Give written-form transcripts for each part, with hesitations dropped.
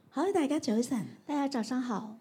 好，大家早晨。 大家早上好。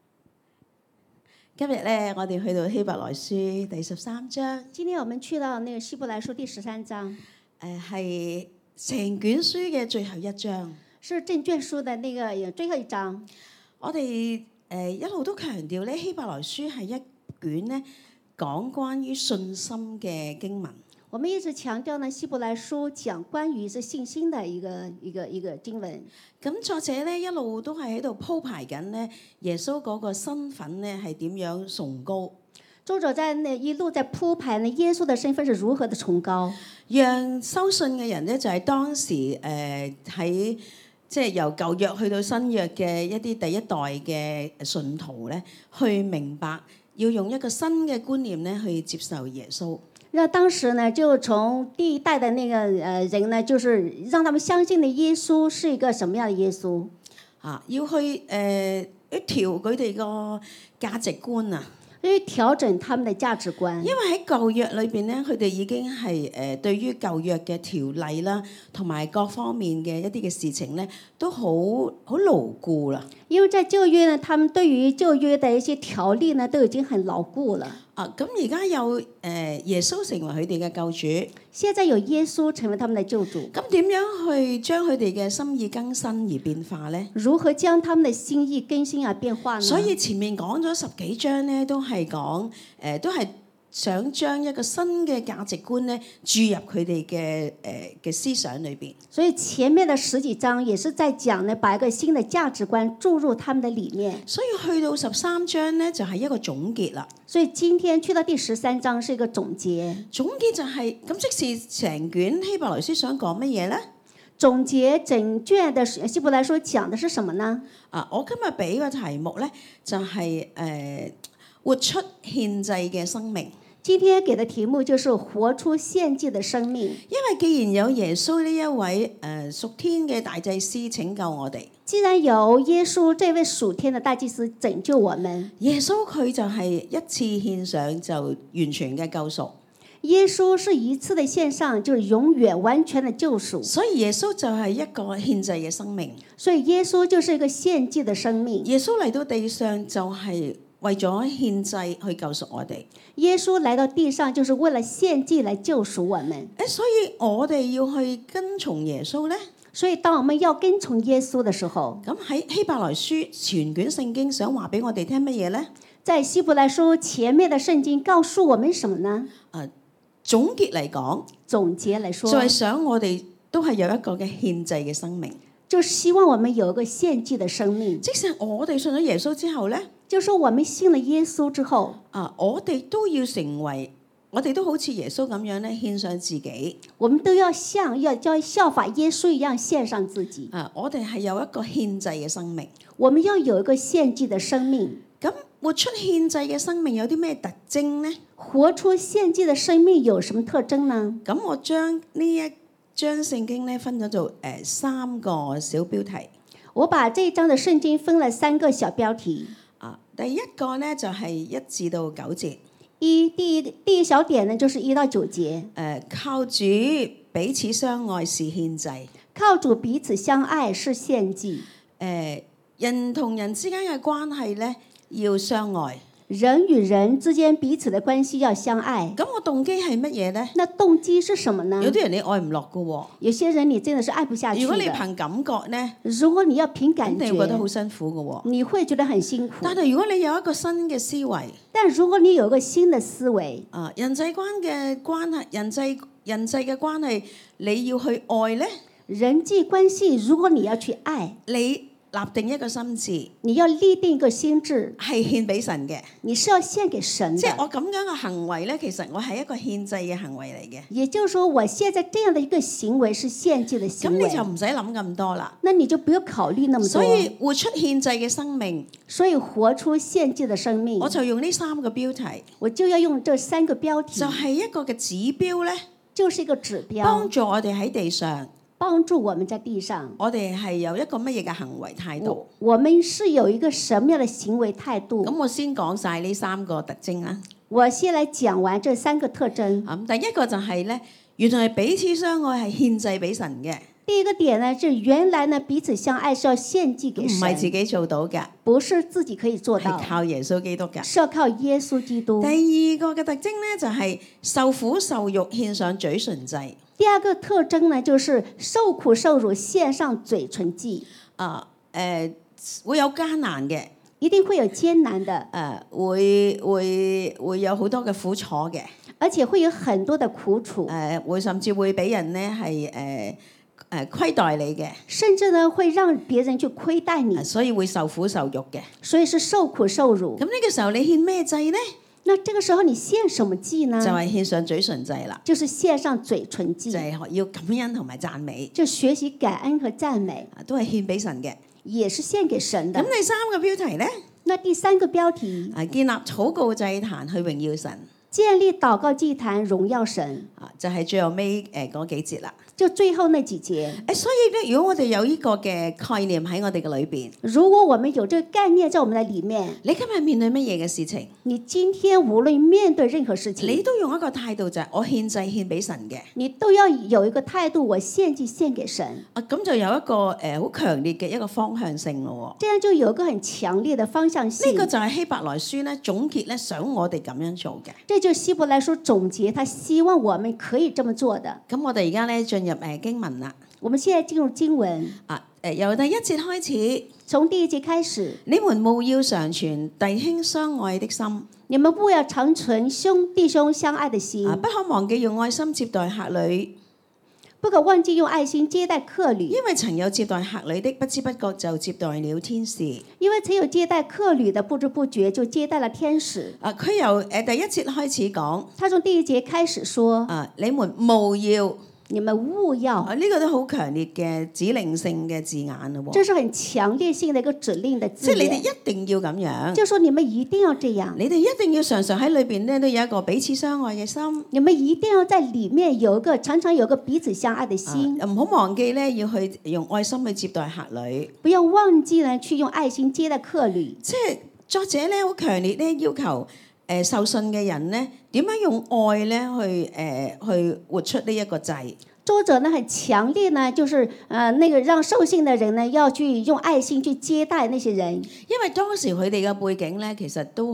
今日咧，我哋去到希伯來書第13章。 今天我們去到那個希伯來書第13章， 係成卷書嘅最後一章。 是整卷書的那個最後一章。 我哋一路都強調咧，希伯來書係一卷咧講關於信心嘅經文。 我們一直強調呢，希伯來書講關於是信心的一個經文。 咁作者咧一路都係喺度鋪排緊咧耶穌嗰個身份咧係點樣崇高。 作者在那一路在鋪排呢耶穌的身份是如何的崇高， 讓收信嘅人咧就係當時喺即係由舊約去到新約嘅一啲第一代嘅信徒咧，去明白要用一個新嘅觀念咧去接受耶穌。 那當時呢，就從第一代的那個人呢，就是讓他們相信的耶穌是一個什麼樣的耶穌啊，要去調佢哋個價值觀啊。 去調整他們的價值觀。 因為喺舊約裏邊咧，佢哋已經係對於舊約嘅條例啦，同埋各方面嘅一啲嘅事情咧，都好牢固啦。 因為在舊約呢，他們對於舊約的一些條例呢，都已經很牢固了。 咁而家有耶穌成為佢哋嘅救主， 現在有耶穌成為他們的救主。 咁點樣去將佢哋嘅心意更新而變化咧？ 如何將他們的心意更新而變化呢？ 所以前面講咗10幾章咧，都係講都係想將一個新嘅價值觀咧注入佢哋嘅思想裏邊。 所以前面的10幾章也是在講呢，把一個新的價值觀注入他們的裡面。 所以去到13章咧，就係一個總結啦。 所以今天去到第13章是一個總結。 總結就係咁，即是成卷希伯來書想講乜嘢咧？ 總結整卷的希伯來書講的是什麼呢？ 我今日俾個題目咧，就係活出獻祭嘅生命。 今天給的題目就是活出獻祭的生命。 因為既然有耶穌呢一位屬天嘅大祭司拯救我哋， 既然有耶穌這位屬天的大祭司拯救我們， 耶穌佢就係一次獻上就完全嘅救贖。 耶穌是一次的獻上，就是永遠完全的救贖。 所以耶穌就係一個獻祭嘅生命。 所以耶穌就是一個獻祭的生命。 耶穌嚟到地上就係為咗獻祭去救贖我哋。 耶穌來到地上就是為了獻祭來救贖我們。 所以我哋要去跟從耶穌咧。 所以當我們要跟從耶穌的時候， 咁喺希伯來書全卷聖經想話俾我哋聽乜嘢咧？ 在希伯來書前面的聖經告訴我們什麼呢？ 總結嚟講， 總結嚟說， 就係想我哋都係有一個嘅獻祭嘅生命， 就希望我們有一個獻祭的生命。 即使我哋信咗耶穌之後咧， 就說我們信了耶穌之後， 我哋都要成為，我哋都好似耶穌咁樣咧，獻上自己。 我們都要效法耶穌一樣獻上自己。 我哋係有一個獻祭嘅生命， 我們要有一個獻祭的生命。 咁活出獻祭嘅生命有啲咩特徵呢？ 活出獻祭的生命有什麼特徵呢？ 咁我將呢一章聖經咧分咗做3個小標題。 我把這一章的聖經分了3個小標題。 第一個咧就係1至到9節。 第一小點呢，就是1到9節。 靠主彼此相愛是獻祭。 靠主彼此相愛是獻祭。 人同人之間嘅關係咧要相愛。 人與人之間彼此的關係要相愛。 咁我動機係乜嘢咧？ 那動機是什麼呢？ 有啲人你愛唔落噶喎。 有些人你真的是愛不下去的。 如果你憑感覺咧， 如果你要憑感覺， 你會覺得好辛苦噶喎。 你會覺得很辛苦。 但係如果你有一個新嘅思維， 但如果你有一個新的思維， 人際嘅關係，人際嘅關係，你要去愛咧。 人際關係，如果你要去愛， 你立定一個心志， 你要立定一個心志， 係獻俾神嘅。 你是要獻給神的。 即係我咁樣嘅行為咧，其實我係一個獻祭嘅行為嚟嘅。 也就是說，我現在這樣的一個行為是獻祭的行為。 咁你就唔使諗咁多啦。 那你就不用考慮那麼多。 所以活出獻祭嘅生命。 所以活出獻祭的生命。 我就用呢3個標題。 我就要用這3個標題。 就係一個嘅指標咧。 就是一個指標。 幫助我哋喺地上。 幫助我們在地上， 我哋係有一個乜嘢嘅行為態度？ 我們是有一個什麼樣的行為態度？ 咁我先講晒呢3個特徵啦。 我先來講完這3個特徵。 第一個就係咧，原來彼此相愛係獻祭俾神嘅。 第一個點呢，是原來呢彼此相愛是要獻祭給唔係自神， 己做到嘅， 不是自己可以做係到， 靠耶穌基督嘅。 是要靠耶穌基督第。二個嘅特徵咧就係受苦受辱獻上嘴唇祭。 第二個特徵呢，就是受苦受辱獻上嘴唇祭， 會有艱難嘅， 一定會有艱難的， 會有好多嘅苦楚嘅， 而且會有很多的苦楚， 會甚至會俾人咧係虧待你嘅， 甚至呢會讓別人去虧待你， 所以會受苦受辱嘅。 所以是受苦受辱咁。呢個時候你獻咩祭呢？ 那這個時候你獻什麼祭呢？ 就係獻上嘴唇祭啦， 就是獻上嘴唇祭就，係要感恩同埋讚美， 就學習感恩和讚美， 都係獻俾神嘅。 也是獻給神的。 咁第三個標題咧， 那第三個標題， 建立禱告祭壇去榮耀神， 建立禱告祭壇榮耀神， 就係最後尾嗰幾節啦。 就最後那幾節。 所以咧，如果我哋有呢個嘅概念喺我哋嘅裏邊， 如果我們有這個概念在我們的裡面， 你今日面對乜嘢嘅事情， 你今天無論面對任何事你情， 都用一個態度就係我獻祭獻俾神嘅。 你都要有一個態度，我獻祭獻給神， 咁就有一個好強烈嘅一個方向性咯。 這樣就有一個很強烈的方向性。 呢個就係希伯來書咧總結咧想我哋咁樣做嘅。 這就是希伯來書總結，他希望我們可以這麼做的。 咁我哋而家咧進入經文啦。 我們現在進入經文， 由第一節開始， 從第一節開始， 你們務要常存弟兄相愛的心， 你們務要常存弟兄相愛的心， 不可忘記用愛心接待客旅， 不可忘記用愛心接待客旅， 因為曾有接待客旅的，不知不覺就接待了天使。 因為曾有接待客旅的，不知不覺就接待了天使。 佢由第一節開始講， 他從第一節開始說， 你們務要。 你們務要， 呢個都好強烈嘅指令性嘅字眼咯。 這是很強烈性的一個指令的字即係你哋眼。 一定要咁樣， 就說你們一定要這樣， 你哋一定要常常喺裏邊咧都有一個彼此相愛嘅心。 你們一定要在裡面有一個常常有個彼此相愛的心， 唔好忘記咧要去用愛心去接待客旅。 不要忘記呢去用愛心接待客旅。 即係作者咧好強烈咧要求受信嘅人咧點樣用愛咧去活出呢一個祭。 作者呢很強烈呢，就是那個讓受信的人呢要去用愛心去接待那些人， 因為當時佢哋嘅背景咧其實都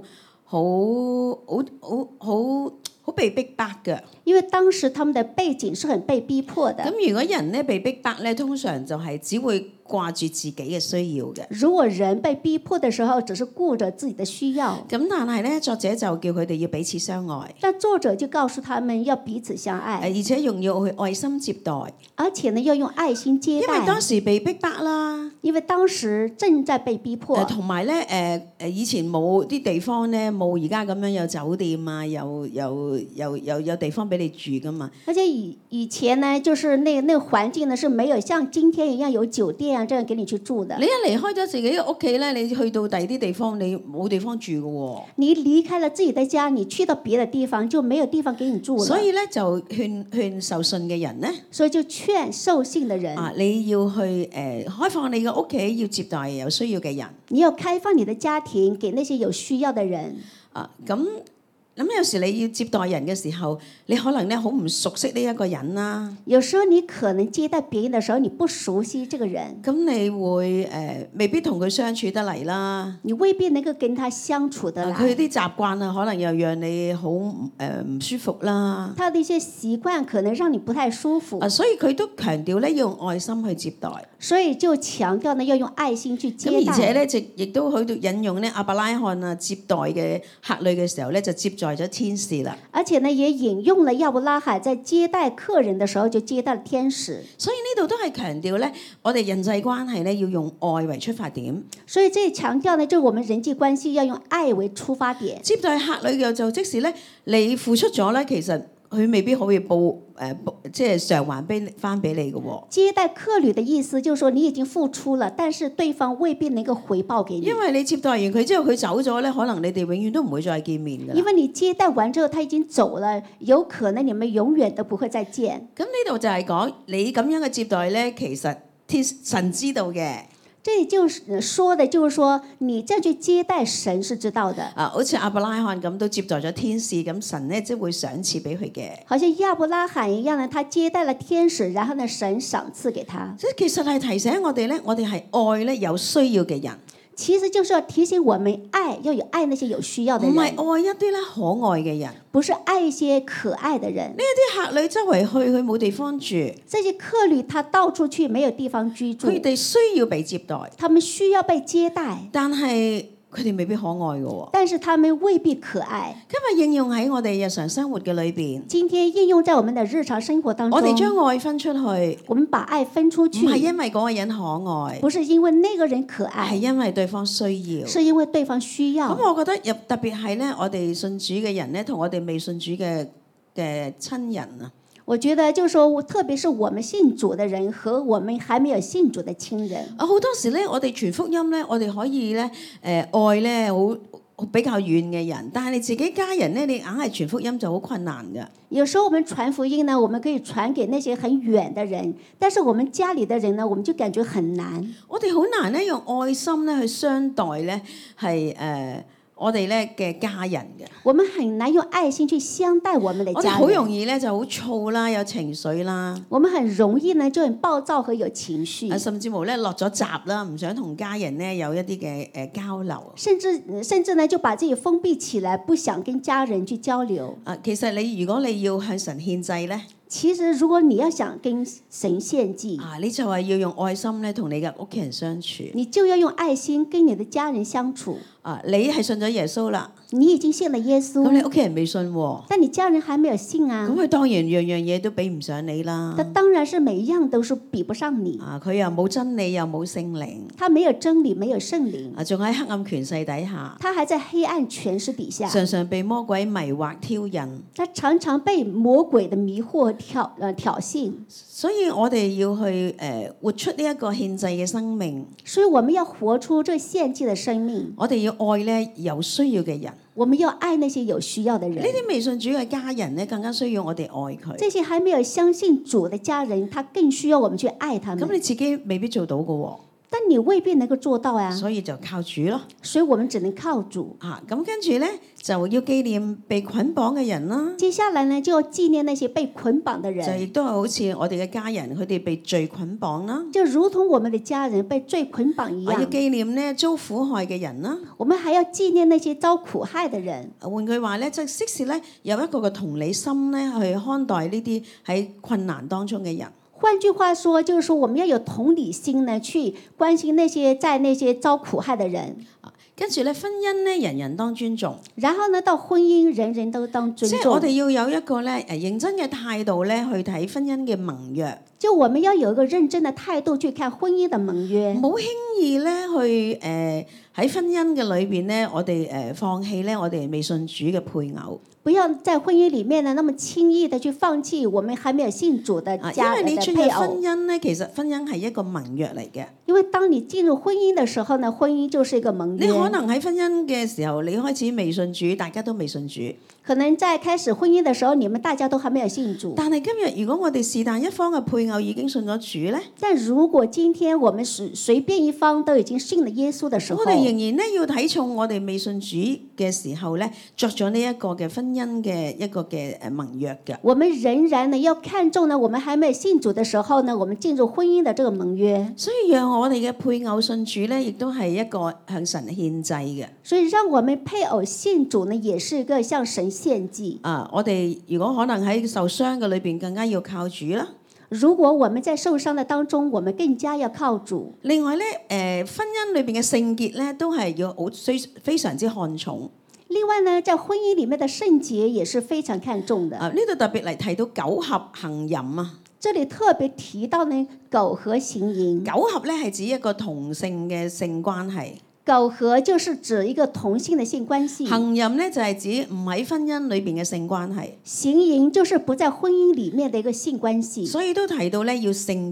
好被逼迫嘅。 因為當時他們的背景是很被逼迫的。 咁如果人咧被逼迫咧，通常就係只會掛住自己嘅需要嘅。 如果人被逼迫的時候，只是顧着自己的需要， 咁但係咧，作者就叫佢哋要彼此相愛， 但作者就告訴他們要彼此相愛， 而且用要去愛心接待， 而且呢要用愛心接待。 因為當時被逼迫啦， 因為當時正在被逼迫， 同埋咧以前冇啲地方咧冇而家咁樣有酒店啊，有地方俾你住噶嘛。 而且以前呢，就是那個環境呢是沒有像今天一樣有酒店啊，這樣給你去住的。 你一離開咗自己嘅屋企咧，你去到第二啲地方，你冇地方住嘅喎。 你離開了自己的家，你去到別的地方就沒有地方給你住了。 所以咧就勸受信嘅人咧， 所以就勸受信的人， 你要去開放你嘅屋企，要接待有需要嘅人。 你要開放你的家庭給那些有需要的人。 咁有時你要接待人嘅時候，你可能咧好唔熟悉呢一個人啦。 有時候你可能接待別人的時候，你不熟悉這個人， 咁你會未必同佢相處得嚟啦。 你未必能夠跟他相處得來。 佢啲習慣啊，可能又讓你好唔舒服啦。 他的一些習慣可能讓你不太舒服。 所以佢都強調咧要用愛心去接待。 所以就強調呢要用愛心去接待。 咁而且咧，亦都喺度引用咧亞伯拉罕啊接待嘅客旅嘅時候咧，就接待咗天使啦。 而且呢，也引用了亞伯拉罕在接待客人的時候就接待了天使。 所以呢度都係強調咧，我哋人際關係咧要用愛為出發點。 所以這裡強調呢，就我們人際關係要用愛為出發點。 接待客旅嘅就即使咧，你付出咗咧，其實佢未必可以即係償還翻俾你嘅喎。 接待客旅的意思就是說你已經付出了，但是對方未必能夠回報給你。 因為你接待完佢之後，佢走咗咧，可能你哋永遠都唔會再見面㗎。 因為你接待完之後，他已經走了，有可能你們永遠都不會再見。 咁呢度就係講你咁樣嘅接待咧，其實神知道嘅。 這就是說的，就是說你這樣去接待神是知道的。 好似亞伯拉罕咁都接待咗天使，咁神咧即係會賞賜俾佢嘅。 好像亞伯拉罕一樣呢，他接待了天使，然後呢神賞賜給他。 即係其實係提醒我哋咧，我哋係愛咧有需要嘅人。 其實就是要提醒我們要有愛那些有需要的人， 唔係愛一啲咧可愛嘅人。 不是愛一些可愛的人。 呢啲客旅周圍去，佢冇地方住。 這些客旅他到處去，沒有地方居住。 佢哋需要被接待， 他們需要被接待， 但係佢哋未必可愛嘅喎。 但是他們未必可愛。 今日應用喺我哋日常生活嘅裏邊， 今天應用在我們的日常生活當中， 我哋將愛分出去， 我們把愛分出去， 唔係因為嗰個人可愛， 不是因為那個人可係愛， 因為對方需要。 是因為對方需要。 咁我覺得特別係咧，我哋信主嘅人咧，同我哋未信主嘅親人啊。 我覺得就是說，特別是我們信主的人和我們還沒有信主的親人。 好多時咧，我哋傳福音咧，我哋可以咧愛咧好比較遠嘅人，但係你自己家人咧，你硬係傳福音就好困難㗎。 有時候我們傳福音呢，我們可以傳給那些很遠的人，但是我們家裡的人呢，我們就感覺很難。 我哋好難咧用愛心咧去相待咧係我哋咧嘅家人嘅。 我們很難用愛心去相待我們的家人。 我哋好容易咧就好燥啦，有情緒啦。 我們很容易呢就很暴躁和有情緒。 甚至乎咧落咗閘啦，唔想同家人咧有一啲嘅交流。 甚至呢就把自己封閉起來，不想跟家人去交流。 其實如果你要向神獻祭咧， 其實如果你要想跟神獻祭， 你就係要用愛心咧同你嘅屋企人相處。 你就要用愛心跟你的家人相處。 你係信咗耶穌啦， 你已經信了耶穌， 咁你屋企人未信喎， 但你家人還沒有信啊， 咁佢當然樣樣嘢都比唔上你啦。 他當然是每一樣都是比不上你。 佢又冇真理，又冇聖靈， 他沒有真理，沒有聖靈， 仲喺黑暗權勢底下， 他還在黑暗權勢底下， 常常被魔鬼迷惑挑釁， 他常常被魔鬼的迷惑挑釁。 所以我哋要去活出呢一個獻祭嘅生命。 所以我們要活出這獻祭的生命。 我哋要愛咧有需要嘅人。 我們要愛那些有需要的人。 呢啲未信主嘅家人咧，更加需要我哋愛佢。 這些還沒有相信主的家人，他更需要我們去愛他們。 咁你自己未必做到㗎喎。 但你未必能夠做到啊。 所以就靠主咯。 所以我們只能靠主。 咁跟住咧就要紀念被捆綁嘅人啦。 接下來呢就要紀念那些被捆綁的人。 就亦都係好似我哋嘅家人，佢哋被罪捆綁啦。 就如同我們的家人被罪捆綁一樣。 要紀念呢遭苦害嘅人啦。 我們還要紀念那些遭苦害的人。 換句話咧，就即使咧有一個嘅同理心咧，去看待呢啲喺困難當中嘅人。 換句話說，就是說我們要有同理心呢，去關心那些在那些遭苦害的人。 跟住咧，婚姻咧，人人當尊重。 然後呢，到婚姻，人人都當尊重。 即係我哋要有一個咧認真嘅態度咧，去睇婚姻嘅盟約。 就我們要有一個認真的態度去看婚姻的盟約。 唔好輕易咧去喺婚姻嘅裏邊咧，我哋放棄咧我哋未信主嘅配偶。 不要在婚姻裡面呢，那麼輕易的去放棄我們還沒有信主的家人的配偶。 因為你進入婚姻咧，其實婚姻係一個盟約嚟嘅。 因為當你進入婚姻的時候呢，婚姻就是一個盟約。 你可能喺婚姻嘅時候，你開始未信主，大家都未信主。 可能在開始婚姻的時候，你們大家都還沒有信主。 但係今日如果我哋是但一方嘅配偶已經信咗主咧， 但如果今天我們隨便一方都已經信了耶穌的時候， 我哋仍然咧要睇重我哋未信主嘅時候咧，作咗呢一個嘅婚姻嘅一個嘅盟約嘅。 我們仍然呢要看重呢，我們還沒有信主的時候呢，我們進入婚姻的這個盟約。 所以讓我哋嘅配偶信主咧，亦都係一個向神獻祭嘅。 所以讓我們配偶信主呢，也是一個向神獻祭。 我哋如果可能喺受傷嘅裏邊，更加要靠主啦。 如果我們在受傷的當中，我們更加要靠主。 另外咧，婚姻裏邊嘅聖潔咧，都係要好非常之看重。 另外呢，在婚姻裡面的聖潔也是非常看重的。 呢度特別嚟提到苟合行淫啊。 這裡特別提到呢，苟合行淫。 苟合咧係指一個同性嘅性關係。 苟合就是指一個同性的性關係。 行淫咧就係指唔喺婚姻裏邊嘅性關係。 行淫就是不在婚姻裡面的一個性關係。 所以都提到咧要聖潔。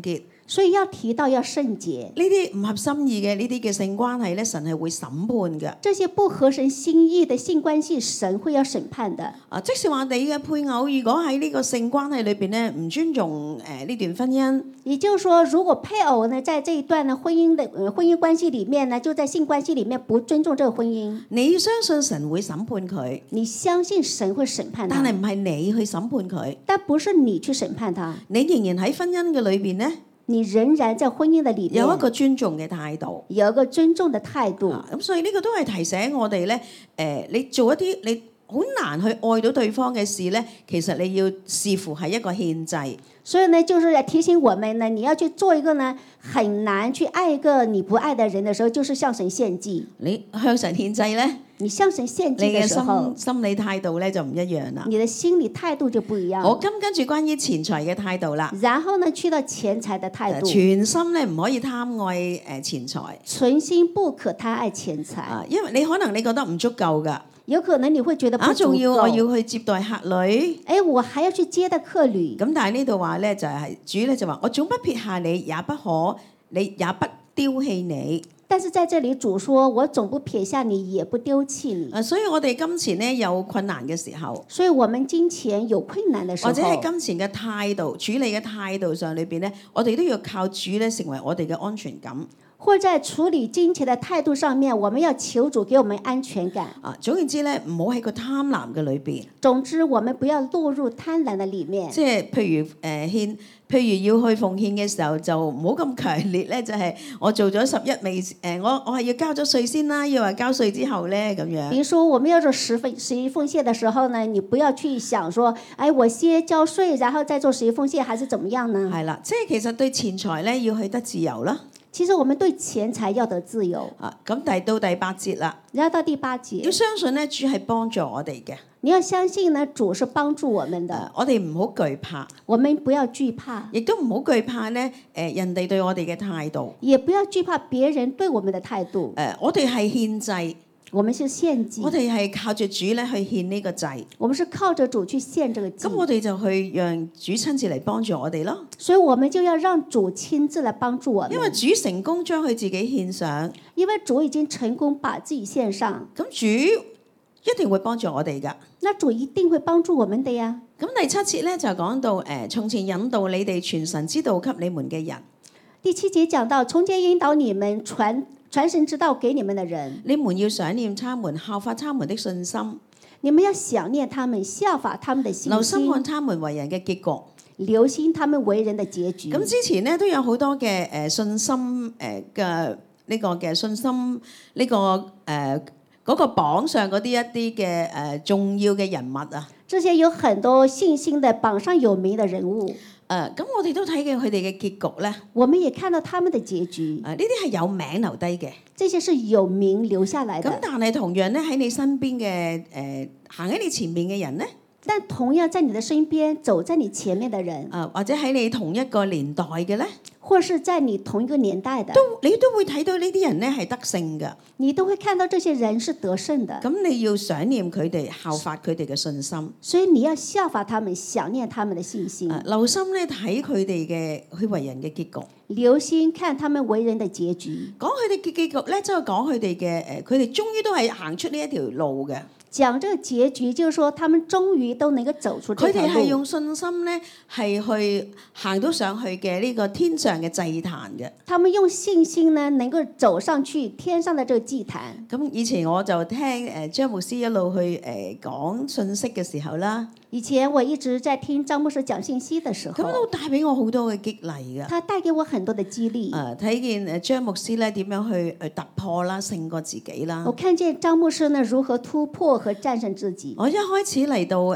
所以要提到要聖潔， 呢啲唔合心意嘅呢啲嘅性關係咧，神係會審判嘅。 這些不合神心意的性關係，神會要審判的。 即使話你嘅配偶如果喺呢個性關係裏邊咧唔尊重呢段婚姻， 也就是說，如果配偶呢在這一段呢婚姻關係裡面呢，就在性關係裡面不尊重這個婚姻， 你相信神會審判佢， 你相信神會審判他， 但係唔係你去審判佢， 但不是你去審判他， 你仍然喺婚姻嘅裏邊咧。 你仍然在婚姻的裡面有一個尊重嘅態度， 有一個尊重的態度。 咁所以呢個都係提醒我哋咧，你做一啲你好難去愛到對方嘅事咧，其實你要視乎係一個獻祭。 所以呢，就是要提醒我們呢，你要去做一個呢，很難去愛一個你不愛的人的時候，就是向神獻祭。 你向神獻祭咧， 你向神獻祭你嘅嘅時候， 心理態度咧就唔一樣啦。 你的心理態度就不一樣。 好，跟住關於錢財嘅態度啦。 然後呢，去到錢財的態度， 全心咧唔可以貪愛錢財， 存心不可貪愛錢財。 因為你可能你覺得唔足夠㗎。 有可能你會覺得不足夠。 仲要我要去接待客旅， 我還要去接待客旅。 咁但係呢度話咧就係主咧就話我總不撇下你，也不丟棄你。 但是在這裡主說我總不撇下你，也不丟棄你。 所以我哋金錢咧有困難嘅時候， 所以我們金錢有困難的時候， 或者喺金錢嘅態度處理嘅態度上裏邊咧，我哋都要靠主咧成為我哋嘅安全感。 或者在處理金錢的態度上面，我們要求主給我們安全感。 總言之咧，唔好喺個貪婪嘅裏邊。 總之，我們不要落入貪婪的裡面。 即係譬如要去奉獻嘅時候，就唔好咁強烈咧。就係我做咗11未我係要交咗稅先啦，要話交稅之後咧咁樣。 比如說，我們要做十一奉獻的時候呢，你不要去想說，我先交稅，然後再做十一奉獻，還是怎麼樣呢？ 係啦，即係其實對錢財咧要去得自由啦。 其實我們對錢財要得自由。 咁到第8節啦。 然後到第8節， 要相信咧，主係幫助我哋嘅。 你要相信呢，主是幫助我們的。 我哋唔好懼怕， 我們不要懼怕， 亦都唔好懼怕咧。人哋對我哋嘅態度， 也不要懼怕別人對我們的態度。 我哋係獻祭。 我們是獻祭， 我哋係靠住主咧去獻呢個祭。 我們是靠着主去獻這個祭。 咁我哋就去讓主親自嚟幫助我哋咯。 所以我們就要讓主親自來幫助我們。 因為主成功將佢自己獻上， 因為主已經成功把自己獻上， 咁主一定會幫助我哋噶。 那主一定會幫助我們的呀。 咁第7節咧就講到從前引導你哋傳神之道給你們嘅人。 第7節講到從前引導你們傳神之道給你們的人， 你們要想念他們，效法他們的信心。 你們要想念他們，效法他們的信心。 留心看他們為人嘅結局， 留心他們為人的結局。 咁之前咧都有好多嘅信心嘅呢個嘅信心呢個嗰個榜上嗰啲一啲嘅重要嘅人物啊。 這些有很多信心的榜上有名的人物。 咁我哋都睇見佢哋嘅結局咧。 我們也看到他們的結局。 呢啲係有名留低嘅。 這些是有名留下來的。 咁但係同樣咧喺你身邊嘅行喺你前面嘅人咧。 但同樣在你的身邊走在你前面的人， 或者喺你同一個年代嘅咧， 或是在你同一個年代的， 你都會睇到呢啲人咧係得勝嘅， 你都會看到這些人是得勝的。 咁你要想念佢哋，效法佢哋嘅信心， 所以你要效法他們，想念他們的信心。 留心咧睇佢哋嘅佢為人嘅結局， 留心看他們為人的結局。 講佢哋嘅結局咧，即係講佢哋嘅佢哋終於都係行出呢一條路嘅。 講這個結局，就是說他們終於都能夠走出這條路。 佢哋係用信心咧，係去行到上去嘅呢個天上嘅祭壇嘅。 他們用信心呢，能夠走上去天上的這個祭壇。 咁以前我就聽張牧師一路去講信息嘅時候啦。 以前我一直在聽張牧師講信息的時候， 咁都帶俾我好多嘅激勵㗎。 他帶給我很多的激勵。 睇見張牧師咧點樣去突破啦，勝過自己啦。 我看見張牧師呢如何突破和戰勝自己。 我一開始嚟到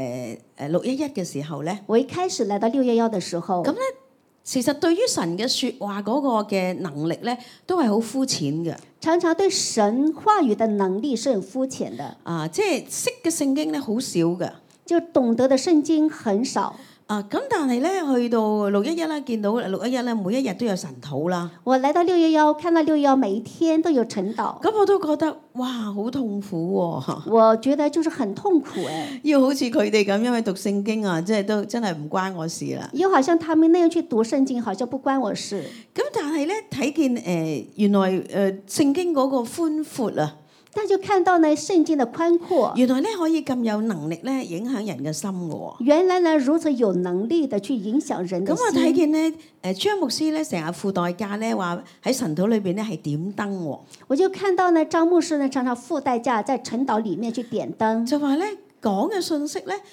611嘅時候咧， 我一開始來到611嘅時候， 咁咧其實對於神嘅説話嗰個嘅能力咧，都係好膚淺嘅。 常常對神話語嘅能力是很膚淺的。 即係識嘅聖經咧好少嘅。 就懂得的聖經很少。 咁但係咧去到611啦，見到611咧每一日都有晨禱啦。 我來到611，看到611每一天都有晨禱。 咁我都覺得哇，好痛苦喎、 我覺得就是很痛苦要好似佢哋咁樣去讀聖經啊，即係都真係唔關我事啦。 又好像他們那樣去讀聖經，好像不關我事。 咁但係咧睇見原來聖經嗰個寬闊啊。 但就看到呢聖經的寬闊， 原來咧可以咁有能力咧影響人嘅心嘅喎。 原來呢如此有能力的去影響人的心。 咁我睇見咧張牧師咧成日付代價咧話喺晨禱裏邊咧係點燈喎。 我就看到呢張牧師呢常常付代價在晨禱裡面去點燈， 就話咧講嘅信息咧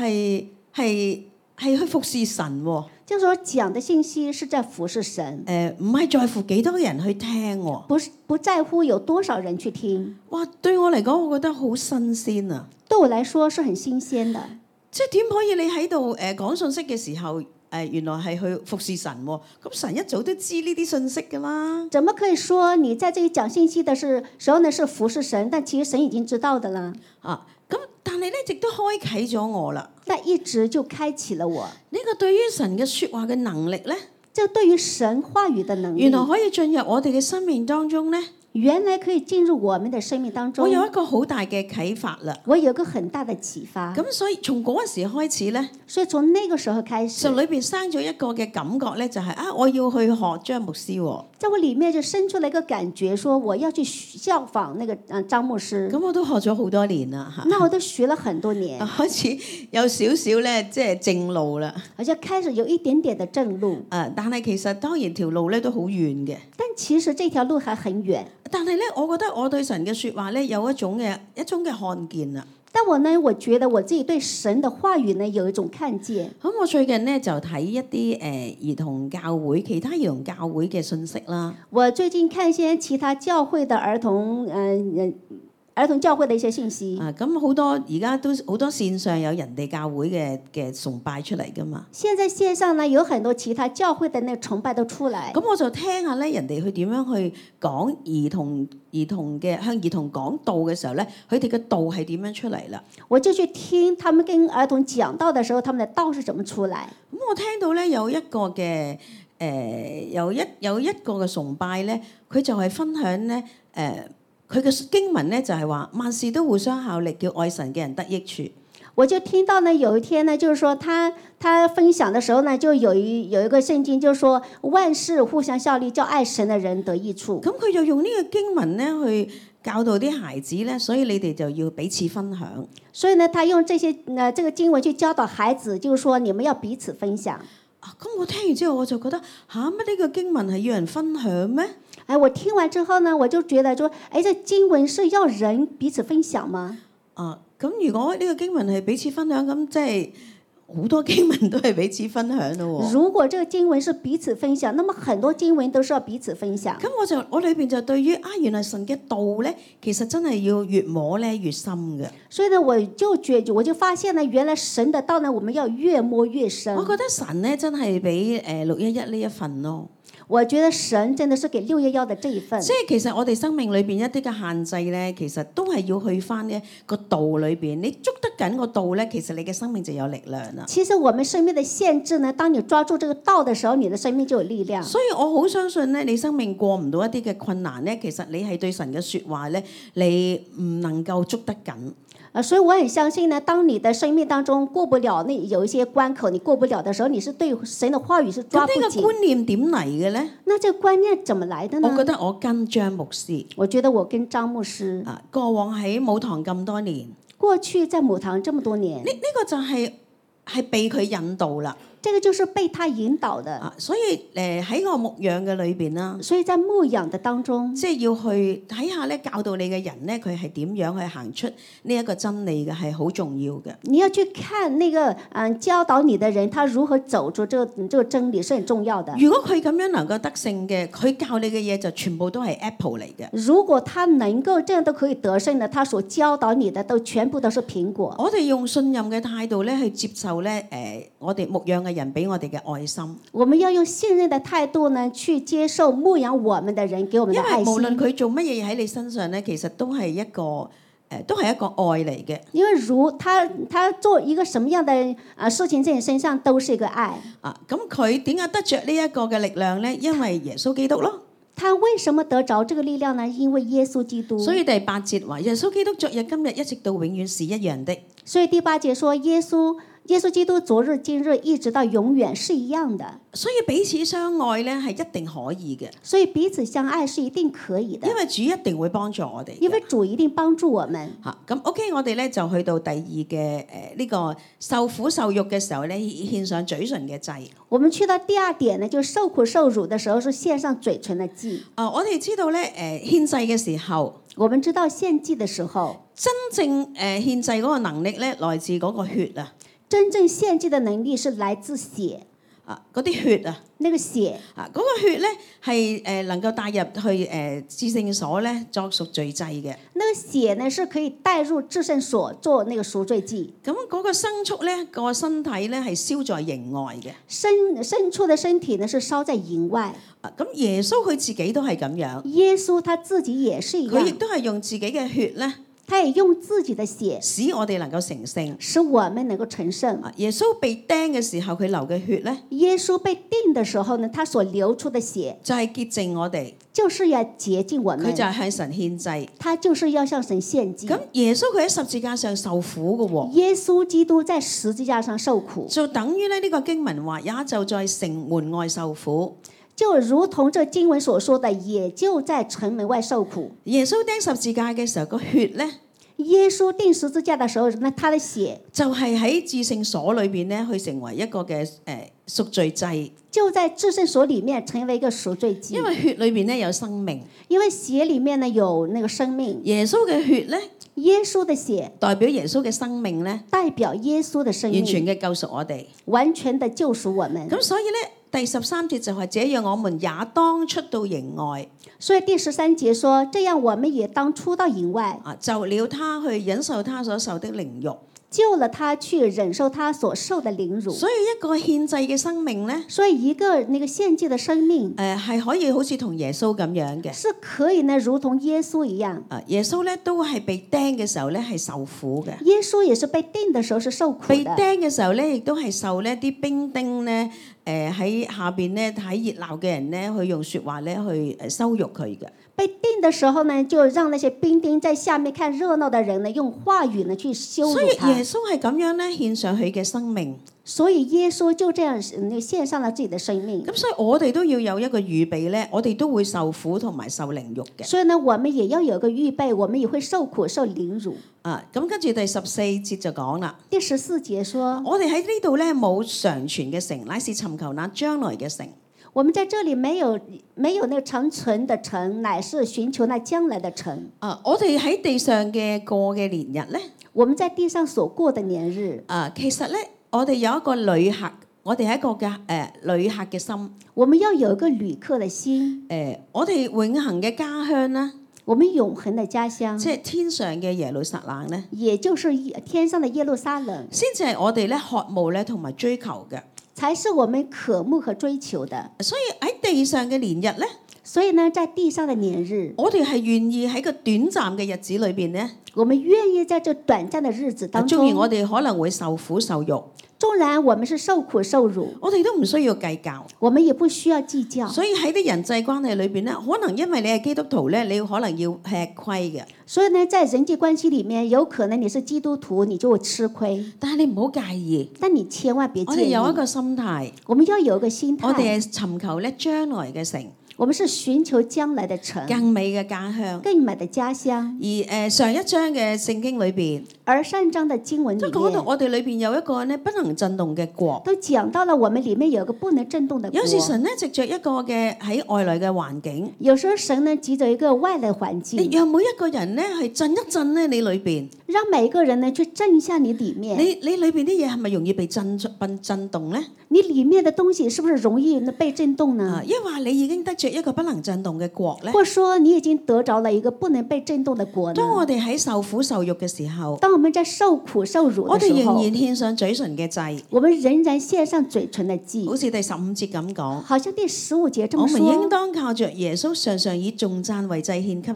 係去服侍神喎。 就是說講的信息是在服侍神， 唔係在乎幾多人去聽喎。 不在乎有多少人去聽。 哇！對我嚟講，我覺得好新鮮啊！ 對我來說是很新鮮的。 即係點可以你喺度講信息嘅時候原來係去服侍神喎？咁神一早都知呢啲信息㗎啦。 怎麼可以說你在這裡講信息的時候呢是服侍神，但其實神已經知道的啦。 咁但係咧，亦都開啟咗我啦。 但一直就開啟了我。 呢個對於神嘅説話嘅能力咧， 這對於神話語的能力， 原來可以進入我哋嘅生命當中咧。 原來可以進入我們的生命當中。 我有一個好大嘅啟發啦。 我有個很大的啟發。 咁所以從嗰陣時開始咧， 所以從那個時候開始， 就裏邊生咗一個嘅感覺咧，就係我要去學張牧師喎。 在我裡面就生出了一個感覺，說我要去效仿那個張牧師。 咁我都學咗好多年啦嚇。 那我都學了很多年。 開始有少少咧，即係正路啦。 好像開始有一點點的正路。 但係其實當然條路咧都好遠嘅。 但其實這條路還很遠。但係咧，我覺得我對神嘅説話咧有一種嘅看見啦。 但我覺得我自己對神的話語呢有一種看見。 咁我最近呢，就睇一啲兒童教會、其他兒童教會嘅信息啦。 我最近看一些其他教會的兒童教會的一些信息。 咁好多而家都好多線上有人哋教會嘅崇拜出嚟㗎嘛。 現在線上呢有很多其他教會的那個崇拜都出來。 咁我就聽下咧，人哋去點樣去講兒童嘅向兒童講道嘅時候咧，佢哋嘅道係點樣出嚟啦？ 我就去聽他們跟兒童講道的時候，他們的道是怎麼出來。 咁我聽到咧有一個嘅有一個嘅崇拜咧，佢就係分享咧佢嘅經文咧就係話萬事都互相效力，叫愛神嘅人得益處。 我就聽到呢，有一天呢，就是說他分享的時候呢，就有一個聖經，就是說萬事互相效力，叫愛神的人得益處。 咁佢就用呢個經文咧去教導啲孩子咧，所以你哋就要彼此分享。 所以呢，他用這個經文去教導孩子，就是說你們要彼此分享。 咁我聽完之後我就覺得乜呢個經文係要人分享咩？ 我聽完之後呢，我就覺得說，這經文是要人彼此分享嗎？ 咁如果呢個經文係彼此分享，咁即係好多經文都係彼此分享咯喎。 如果這個經文是彼此分享，那麼很多經文都是要彼此分享。 咁我裏邊就對於原來神嘅道咧，其實真係要越摸咧越深嘅。 所以呢，我就發現呢，原來神的道呢，我們要越摸越深。 我覺得神咧真係俾611呢一份咯。 我覺得神真的是給611的這一份。 即係其實我哋生命裏邊一啲嘅限制咧，其實都係要去翻呢個道裏邊。你捉得緊個道咧，其實你嘅生命就有力量啦。 其實我們生命的限制呢，當你抓住這個道的時候，你的生命就有力量。 所以我好相信咧，你生命過唔到一啲嘅困難咧，其實你係對神嘅説話咧，你唔能夠捉得緊。 所以我很相信呢，當你的生命當中過不了那有一些關口，你過不了的時候，你是對神的話語是抓不緊。 咁呢個觀念點嚟嘅咧？ 那這個觀念怎麼來的呢？ 我覺得我跟張牧師。 我覺得我跟張牧師。 過往喺母堂咁多年。 過去在母堂這麼多年。 呢個就係被佢引導啦。 這個就是被他引導的。 所以喺我牧養嘅裏邊啦， 所以在牧養的當中， 即係要去睇下咧，教導你嘅人咧，佢係點樣去行出呢一個真理嘅，係好重要嘅。 你要去看那個教導你的人，他如何走出這個真理是很重要的。 如果佢咁樣能夠得勝嘅，佢教你嘅嘢就全部都係 Apple 嚟嘅。 如果他能夠這樣都可以得勝的，他所教導你的都全部都是蘋果。 我哋用信任嘅態度咧去接受咧，我哋牧養嘅人俾我哋嘅愛心。 我們要用信任的態度呢，去接受牧養我們的人給我們的愛心。 因為無論佢做乜嘢喺你身上咧，其實都係一個都係一個愛嚟嘅。 因為如他做一個什麼樣的事情，在你身上都是一個愛。 咁佢點解得着呢一個嘅力量咧？因為耶穌基督咯。 他為什麼得着這個力量呢？因為耶穌基督。 所以第8節話，耶穌基督昨日今日一直到永遠是一樣的。 所以第8節說耶穌基督昨日今日一直到永遠是一樣的。 所以彼此相愛咧係一定可以嘅。 所以彼此相愛是一定可以的。 因為主一定會幫助我哋。 因為主一定幫助我們。 咁 OK， 我哋咧就去到第2嘅呢個受苦受辱嘅時候咧，獻上嘴唇嘅祭。 我們去到第2點呢，就受苦受辱的時候是獻上嘴唇的祭。 我哋知道咧獻祭嘅時候， 我們知道獻祭的時候， 真正獻祭嗰個能力咧來自嗰個血啊。 真正獻祭的能力是來自血。 嗰啲血啊， 那個血嗰個血咧係能夠帶入去至聖所咧作贖罪祭嘅。 那個血呢是可以帶入至聖所做那個贖罪祭。 咁嗰個牲畜咧個身體咧係燒在營外嘅。 牲畜的身體呢是燒在營外。 咁耶穌佢自己都係咁樣。 耶穌他自己也是一樣。 佢亦都係用自己嘅血咧。 他也用自己的血使我哋能夠成聖， 使我們能夠成聖。 耶穌被釘嘅時候，佢流嘅血咧， 耶穌被釘的時候呢，他所流出的血就係潔淨我哋， 就是要潔淨我們。 佢就係向神獻祭， 他就是要向神獻祭。 咁耶穌佢喺十字架上受苦嘅喎， 耶穌基督在十字架上受苦， 就等於咧呢個經文話，也就在城門外受苦。 就如同這經文所說的，也就在城門外受苦。 耶穌釘十字架嘅時候，個血咧， 耶穌釘十字架的時候，那他的血就係喺至聖所裏邊咧，去成為一個嘅贖罪祭。 就在至聖所裡面成為一個贖罪祭。 因為血裏邊咧有生命， 因為血裡面呢有那個生命。 耶穌嘅血咧， 耶穌的血代表耶穌嘅生命咧， 代表耶穌的生命， 完全嘅救贖我哋， 完全的救贖我們。 咁所以咧，第13節就係這樣，我們也當出到營外。 所以第13節說，這樣我們也當出到營外。 就了他去忍受他所受的凌辱， 救了他去忍受他所受的凌辱。 所以一個獻祭嘅生命咧， 所以一個那個獻祭的生命， 係可以好似同耶穌咁樣嘅， 是可以呢，如同耶穌一樣。 耶穌咧都係被釘嘅時候咧係受苦嘅。 耶穌也是被釘的時候是受苦的。 被釘嘅時候咧，亦都係受呢啲兵丁咧，喺下邊咧睇熱鬧嘅人咧，去用説話咧去羞辱佢嘅。 被釘的時候呢，就讓那些兵丁在下面看熱鬧的人呢，用話語呢去羞辱他。 所以耶穌係咁樣咧獻上佢嘅生命。 所以耶穌就這樣獻上了自己的生命。 咁所以我哋都要有一個預備咧，我哋都會受苦同埋受凌辱嘅。 所以呢，我們也要有個預備，我們也會受苦受凌辱。 咁跟住第14節就講啦。 第14節說， 我哋喺呢度咧冇常存嘅城，乃是尋求那將來嘅城。 我們在這裡沒有那個長存的城，乃是尋求那將來的城。 我哋喺地上嘅過嘅年日咧， 我們在地上所過的年日， 其實咧，我哋有一個旅客，我哋係一個嘅旅客嘅心。 我們要有一個旅客的心。 我哋永恆嘅家鄉咧， 我們永恆的家鄉， 即係天上嘅耶路撒冷咧， 也就是天上的耶路撒冷， 先至係我哋咧渴慕咧同埋追求嘅， 才是我們渴慕和追求的。 所以喺地上嘅年日咧， 所以呢，在地上的年日， 我哋係願意喺個短暫嘅日子裏邊咧， 我們願意在這短暫的日子當中， 縱然我哋可能會受苦受辱， 縱然我們是受苦受辱， 我哋都唔需要計較， 我們也不需要計較。 所以喺啲人際關係裏邊咧，可能因為你係基督徒咧，你可能要吃虧嘅。 所以呢，在人際關係裡面，有可能你是基督徒，你就會吃虧。 但係你唔好介意， 但你千萬別介意。 我哋有一個心態， 我們要有一個心態。 我哋係尋求咧將來嘅城。 我們是尋求將來的城， 更美嘅家鄉， 更美的家鄉。 而上一章嘅聖經裏邊， 而上一章的經文裡面， 都講到我哋裏邊有一個咧不能震動嘅國， 都講到了我們裡面有一個不能震動的國。 有時神咧藉着一個嘅喺外來嘅環境， 有時候神呢藉着一個外來環境， 讓每一個人咧係震一震咧你裏邊， 讓每一個人呢去震一下你裡面。 你裏邊啲嘢係咪容易被震動咧？ 你裡面的東西是不是容易被震動呢？ 抑或你已經得着一個不能震動嘅國咧？ 或者說你已經得着了一個不能被震動的國呢？ 當我哋喺受苦受辱嘅時候， 當我們在受苦受辱的時候， 我哋仍然獻上嘴唇嘅祭， 我們仍然獻上嘴唇的祭， 好似第15節咁講， 好像第15節這麼說， 我們應當靠着耶穌常常以頌讚為祭獻給神。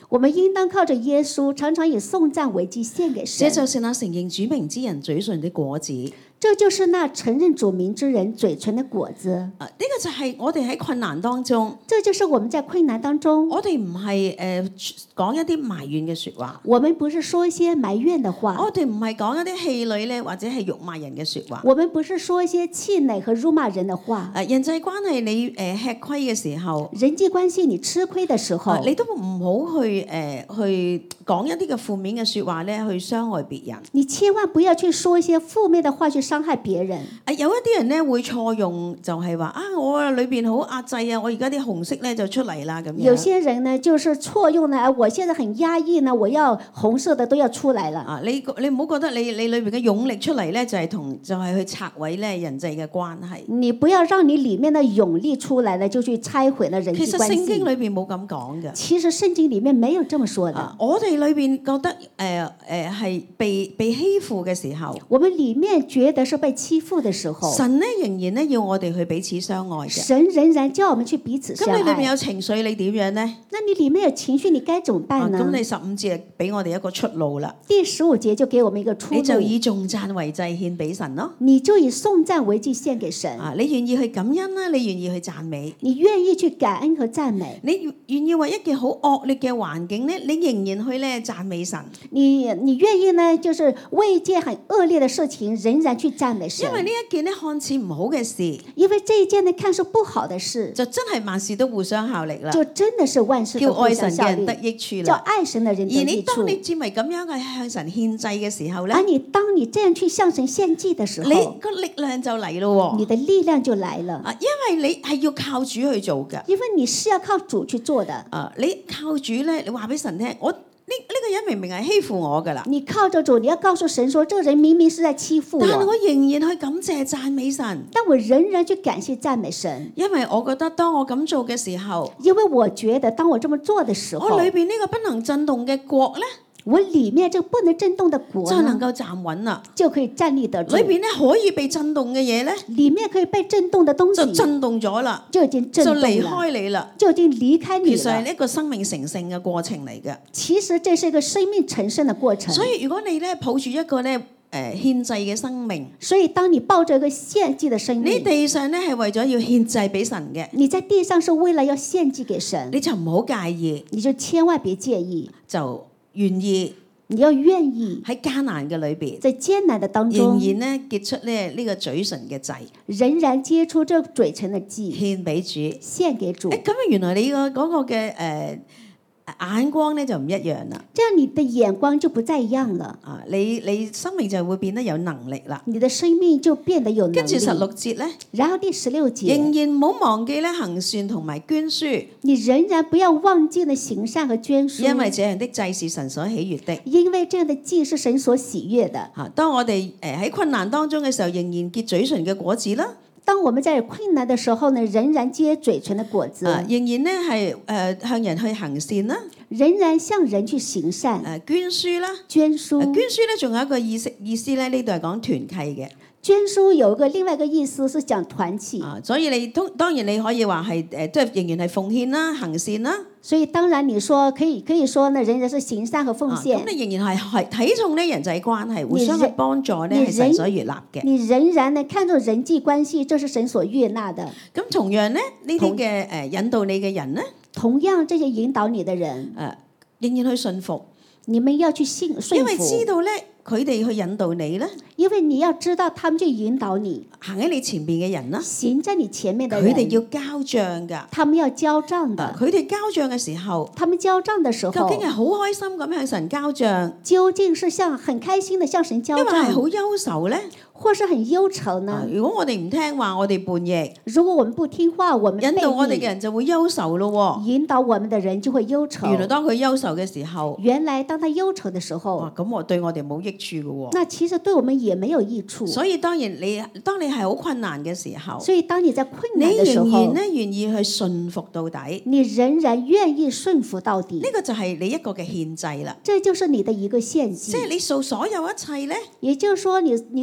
我們應當靠着耶穌，常常以頌讚為祭獻給神。 這就是那承認主名之人嘴唇的果子。 這就是那承認主名之人嘴唇的果子。 呢個就係我哋喺困難當中， 這就是我們在困難當中， 我哋唔係講一啲埋怨嘅説話， 我們不是說一些埋怨的話， 我哋唔係講一啲氣餒咧，或者係辱罵人嘅説話。 我們不是說一些氣餒和辱罵人的話。 人際關係你吃虧嘅時候， 人際關係你吃虧的時候， 你都唔好去講一啲嘅負面嘅説話咧，去傷害別人。 你千萬不要去說一些負面的話去傷害別人。 有一啲人咧會錯用，就係話我裏邊好壓制啊，我而家啲紅色咧就出嚟啦咁樣。 有些人呢，就是錯用呢，我現在很壓抑呢，我要紅色的都要出來了。 你唔好覺得你裏邊嘅勇力出嚟咧，就係去拆毀咧人際嘅關係。 你不要讓你裡面的勇力出來了，就去拆毀了人際關係。 其實聖經裏邊冇咁講嘅。 其實聖經裡面沒有這麼說的。 我哋裏邊覺得係被欺負嘅時候， 我們裡面覺得是被欺負的時候， 神咧仍然咧要我哋去彼此相愛嘅。 神仍然叫我們去彼此相愛。 咁你裏面有情緒，你點樣呢？ 那你裡面有情緒，你該怎麼辦呢？ 咁你15節俾我哋一個出路啦。 第15節就給我們一個出路。 你就以頌讚為祭獻俾神咯。 你就以頌讚為祭獻給神。 你願意去感恩啦，你願意去讚美。 你願意去感恩和讚美。 你願意為一件好惡劣嘅環境咧，你仍然去咧讚美神。 你願意呢，就是為一件很惡劣的事情，仍然去讚美神。 因為呢一件咧看似唔好嘅事， 因為這一件呢看似不好的事， 就真係萬事都互相效力啦。 就真的是萬事都互相效力。 叫愛神嘅人得益處啦。 叫愛神的人得益處。 而你當你漸為咁樣去向神獻祭嘅時候咧， 而當你這樣去向神獻祭的時候， 你個力量就嚟咯。 你的力量就來了。 因為你係要靠主去做嘅。 因為你是要靠主去做的。 你靠主咧，你話俾神聽，呢個人明明係欺負我噶啦。 你靠着主，你要告訴神說，這個人明明是在欺負我。 但係我仍然去感謝讚美神。 但我仍然去感謝讚美神。 因為我覺得當我咁做嘅時候， 因為我覺得當我這麼做的時候， 我裏邊呢個不能震動嘅國咧， 我裡面這個不能震動的國就能夠站穩啦， 就可以站立得住。 裏邊咧可以被震動嘅嘢咧， 裡面可以被震動的東西就震動咗啦， 就已經震動了， 就離開你啦， 就已經離開你了。 其實係一個生命成聖嘅過程嚟嘅。 其實這是一個生命成聖的過程。 所以如果你咧抱住一個咧獻祭嘅生命， 所以當你抱着一個獻祭的生命， 你地上咧係為咗要獻祭俾神嘅， 你在地上是為了要獻祭給神， 你就唔好介意， 你就千萬別介意， 就願意。 你要願意喺艱難嘅裏邊， 在艱難的當中， 仍然咧結出咧呢個嘴唇嘅祭， 仍然結出這嘴唇的祭， 獻俾主， 獻給主。 咁原來你嗰個嘅眼光咧就唔一樣啦。 這樣你的眼光就不再一樣了。 你生命就會變得有能力啦。 你的生命就變得有能力。 跟住16節咧， 然後第16節， 仍然唔好忘記咧行善同埋捐輸。 你仍然不要忘記了行善和捐輸， 因為這樣的祭是神所喜悅的。 因為這樣的祭是神所喜悅的。 當我哋喺困難當中嘅時候，仍然結嘴唇嘅果子啦。 當我們在困難的時候呢，仍然結嘴唇的果子， 仍然呢係向人去行善啦， 仍然向人去行善， 捐輸啦， 捐輸， 捐輸咧仲有一個意思咧，呢度係講團契嘅。 捐書有一個另外一個意思是講團契， 所以你當然你可以話係即係仍然係奉獻啦、行善啦。 所以當然你說可以說呢，仍然是行善和奉獻。 咁你仍然係睇重呢人際關係，互相去幫助呢係神所悅納嘅。 你仍然呢看重人際關係，這是神所悅納的。 咁同樣呢，呢啲嘅引導你嘅人呢， 同樣這些引導你的人， 仍然去順服。 你們要去順服， 因為知道咧，佢哋去引導你咧。 因為你要知道，他們就引導你行喺你前邊嘅人啦。 行在你前面的人， 佢哋要交帳㗎。 他們要交帳的。 佢哋交帳嘅時候， 他們交帳的時候， 究竟係好開心咁向神交帳？ 究竟是很開心的向神交帳， 因為係好憂愁咧， 或是很憂愁呢？ 如果我哋唔聽話，我哋叛逆； 如果我們不聽話，我們引導我哋嘅人就會憂愁咯。 引導我們的人就會憂愁。 原來當佢憂愁嘅時候， 原來當他憂愁的時候， 咁對我哋冇益處嘅喎。 那其實對我們也沒有益處。 所以當然當你係好困難嘅時候， 所以當你在困難嘅時候， 你仍然咧願意去順服到底， 你仍然願意順服到底。 呢個就係你一個嘅獻祭啦。 這就是你的一個獻祭。 即係你做所有一切咧， 也就是說你做所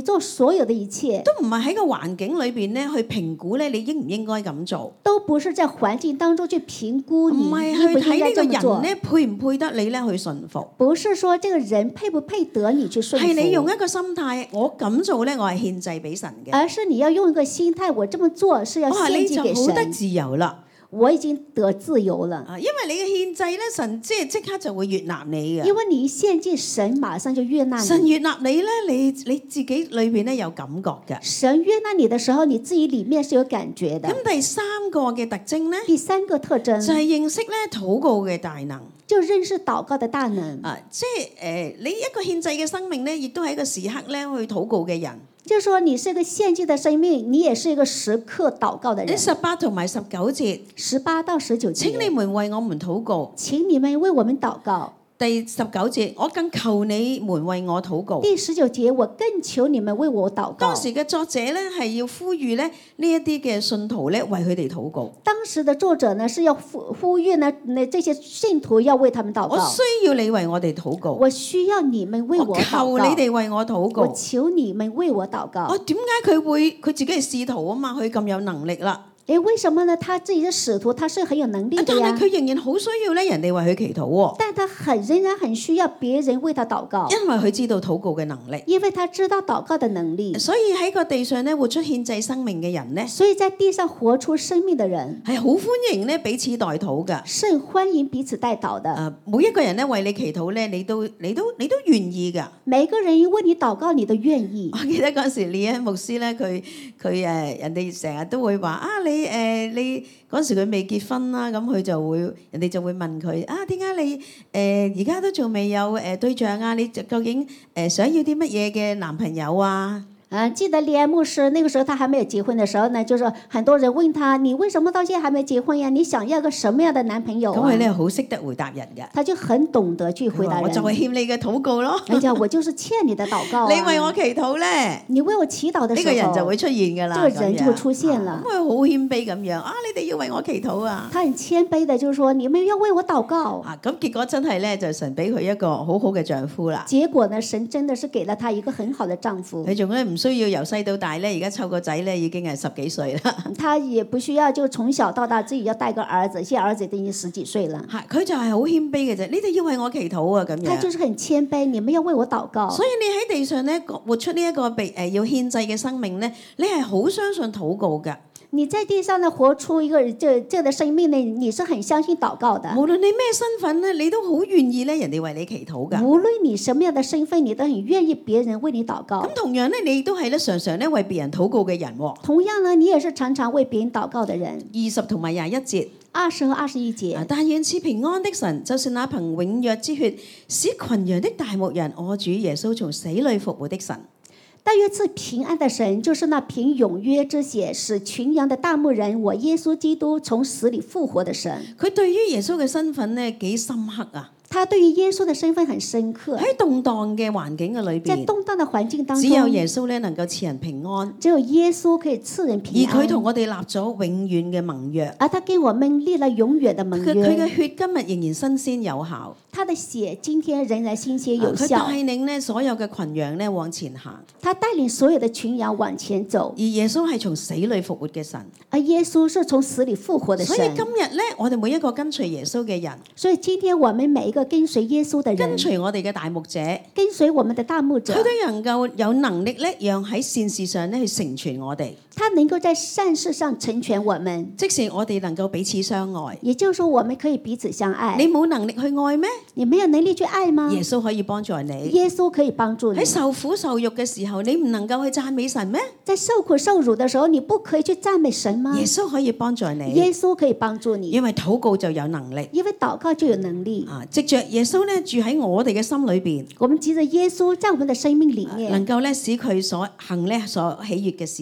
所有的一切， 都唔係喺個環境裏邊咧去評估咧，你應唔應該咁做？ 都不是在環境當中去評估你唔係應不應去睇呢個該這麼做人。咧配唔配得你咧去順服， 不是說這個人配不配得你去順服， 係你用一個心態，我咁做咧，我係獻祭俾神嘅。 而是你要用一個心態，我這麼做是要哇！你就獻祭給神， 好得自由啦。 我已經得自由了。 因為你嘅獻祭咧，神即刻就會悅納你嘅。 因為你一獻祭，神馬上就悅納神你。 悅納你咧，你自己裏邊咧有感覺嘅。 神悅納你的時候，你自己裡面是有感覺的。 咁第三個嘅特徵咧， 第三個特徵就係認識咧禱告嘅大能。 就認識禱告的大能。 即係你一個獻祭嘅生命咧，亦都係一個時刻咧去禱告嘅人。 就是說你是一個獻祭的生命，你也是一個時刻禱告的人。 18同埋19節 18到19節， 請你們為我們禱告。 請你們為我們禱告。 第19節，我更求你們為我禱告。 第19節，我更求你們為我禱告。 當時嘅作者咧係要呼籲咧呢一啲嘅信徒咧為佢哋禱告。 當時的作者呢是要呼籲呢這些信徒要為他們禱告。 我需要你為我哋禱告。 我需要你們為我禱告。 求你哋為我禱告。 我求你們為我禱告。 點解佢自己係使徒啊嘛？佢咁有能力啦。 為什麼呢？他自己是使徒，他是很有能力的呀。 但係佢仍然好需要咧人哋為佢祈禱喎。 但他仍然很需要別人為他禱告。 因為佢知道禱告嘅能力。 因為他知道禱告的能力。 所以喺個地上咧活出獻祭生命嘅人咧， 所以在地上活出生命的人係好歡迎咧彼此代禱㗎。 是歡迎彼此代禱的。 每一個人咧為你祈禱咧，你都願意㗎。 每個人為你禱告，你都願意。 我記得嗰時李恩牧師咧，佢人哋成日都會話你嗰時佢未結婚啦，咁佢就會人哋就會問佢點解你而家都仲未有對象啊？你究竟想要啲乜嘢嘅男朋友啊？ 記得李安牧師那個時候他還沒有結婚的時候呢，就是很多人問他：你為什麼到現在還沒結婚呀？你想要個什麼樣的男朋友？ 咁佢咧好識得回答人嘅。 他就很懂得去回答人。 我就係欠你嘅禱告咯。 我就是欠你的禱告。 你為我祈禱咧， 你為我祈禱的時候， 呢個人就會出現㗎啦。 這個人就會出現了。 咁佢好謙卑咁樣你哋要為我祈禱啊！ 他很謙卑的，就是說你們要為我禱告。 咁結果真係咧，就神俾佢一個好好嘅丈夫啦。 結果呢，神真的是給了他一個很好的丈夫。 佢仲咧唔需要由細到大咧，而家湊個仔咧已經係10幾歲啦。 他也不需要就從小到大自己要帶個兒子，現在兒子都已經10幾歲了。 佢就係好謙卑嘅啫。你哋要為我祈禱啊，咁樣。 他就是很謙卑，你們要為我禱告。 所以你喺地上咧活出呢一個要獻祭嘅生命咧，你係好相信禱告㗎。 你在地上呢活出一個這個生命呢，你是很相信禱告的。 無論你咩身份咧，你都好願意咧人哋為你祈禱㗎。 無論你什麼樣的身份，你都很願意別人為你禱告。 咁同樣咧，你都係咧常常咧為別人禱告嘅人。 同樣呢，你也是常常為別人禱告的人。 20同埋21節。 20和21節。 但願賜平安的神，就是那憑永約之血使群羊的大牧人，我主耶穌從死裏復活的神。 但願賜平安的神，就是那憑永約之血使群羊的大牧人，我耶穌基督從死裏復活的神。 佢對於耶穌嘅身份呢幾深刻啊！ 他對於耶穌的身份很深刻。 喺動盪嘅環境嘅裏邊， 在動盪的環境當中， 只有耶穌咧能夠賜人平安。 只有耶穌可以賜人平安。 而佢同我哋立咗永遠嘅盟約。 而他跟我們立了永遠的盟約。 佢嘅血今日仍然新鮮有效。 他的血今天仍然新鮮有效。 佢帶領呢所有嘅群羊呢往前行。 他帶領所有的群羊往前走。 而耶穌係從死裏復活嘅神。 而耶穌是從死裏復活的神。 所以今日咧，我哋每一個跟隨耶穌嘅人， 所以今天我們每一個跟隨耶穌的人， 跟隨我哋嘅大牧者， 跟隨我們的大牧者， 佢都能夠有能力咧，讓喺善事上咧去成全我哋。 他能夠在善事上成全我們， 即使我哋能夠彼此相愛。 也就是說，我們可以彼此相愛。 你冇能力去愛咩？ 你沒有能力去愛嗎？ 耶穌可以幫助你。 耶穌可以幫助你。 喺受苦受辱嘅時候，你唔能夠去讚美神咩？ 在受苦受辱的時候，你不可以去讚美神嗎？ 耶穌可以幫助你。 耶穌可以幫助你， 因為禱告就有能力。 因為禱告就有能力。 藉着耶穌咧住喺我哋嘅心裏邊， 我們藉着耶穌在我們的生命裏面， 能夠咧使佢所行咧所喜悅嘅事情，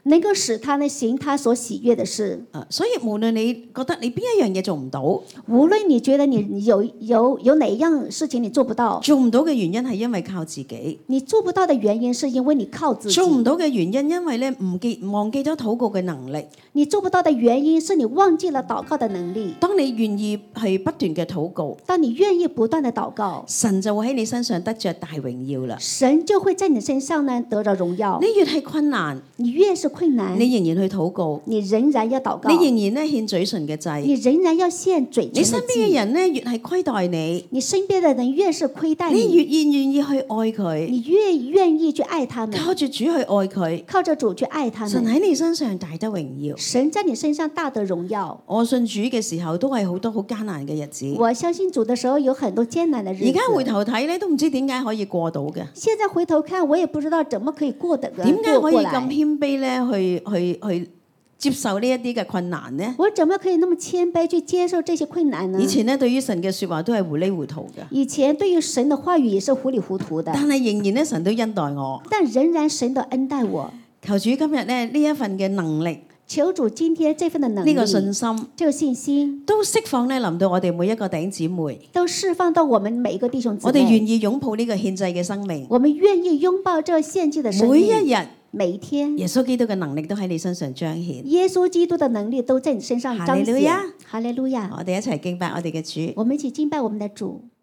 能夠使他呢行他所喜悅的事。 所以無論你覺得你邊一樣嘢做唔到， 無論你覺得你有哪一樣事情你做不到， 做唔到嘅原因係因為靠自己， 你做不到的原因是因為你靠自己。 做唔到嘅原因因為咧忘記咗禱告嘅能力。 你做不到的原因是你忘記了禱告的能力。 當你願意係不斷嘅禱告， 當你願意不斷的禱告， 神就會喺你身上得着大榮耀啦。 神就會在你身上呢得着榮耀。 你越係困難， 你越是困難， 你仍然去禱告， 你仍然要禱告， 你仍然咧獻嘴唇嘅祭， 你仍然要獻嘴唇的祭。 你身邊嘅人咧越係虧待你， 你身邊的人越是虧待你你， 越願意去愛佢， 你越願意去愛他們， 靠住主去愛佢， 靠着主去愛他神們， 喺你身上大得榮耀。 神在你身上大得榮耀。 我信主嘅時候都係好多好艱難嘅日子， 我相信主的時候有很多艱難的日子。 而家回頭睇咧都唔知點解可以過到嘅， 現在回頭看，我也不知道怎麼可以過得點解可以咁過來。 謙卑咧去接受呢一啲嘅困難呢？ 我怎麼可以那麼謙卑去接受這些困難呢？ 以前咧對於神嘅說話都係糊里糊塗嘅， 以前對於神的話語也是糊里糊塗的， 但係仍然咧神都恩待我。 但仍然神都恩待我。 求主今日咧呢一份嘅能力， 求主今天這份的能力， 呢個信心， 這個信心都釋放咧臨到我哋每一個弟兄姊妹， 都釋放到我們每一個弟兄姊妹。 我哋願意擁抱呢個獻祭嘅生命， 我們願意擁抱這獻祭的生每命。 一日每一天， 耶穌基督嘅能力都喺你身上彰顯。 耶穌基督的能力都在你身上彰顯。 哈利路亞， 哈利路亞！ 我哋一齊敬拜我哋嘅主。 我們一起敬拜我們的主。